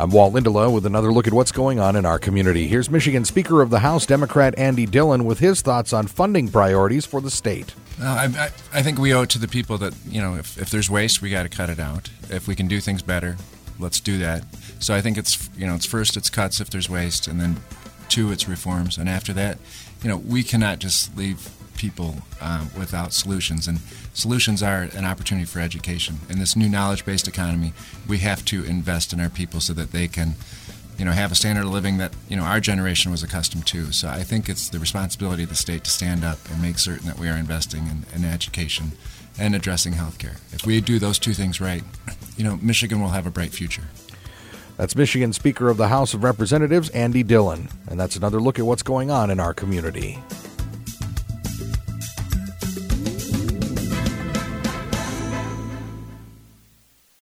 I'm Walt Lindelof with another look at what's going on in our community. Here's Michigan Speaker of the House, Democrat Andy Dillon, with his thoughts on funding priorities for the state. I think we owe it to the people that, if there's waste, we got to cut it out. If we can do things better, let's do that. So I think it's first it's cuts if there's waste, and then two, it's reforms. And after that, we cannot just leave people without solutions. And solutions are an opportunity for education. In this new knowledge-based economy, we have to invest in our people so that they can have a standard of living that our generation was accustomed to. So I think it's the responsibility of the state to stand up and make certain that we are investing in education and addressing health care. If we do those two things right, Michigan will have a bright future. That's Michigan Speaker of the House of Representatives, Andy Dillon. And that's another look at what's going on in our community.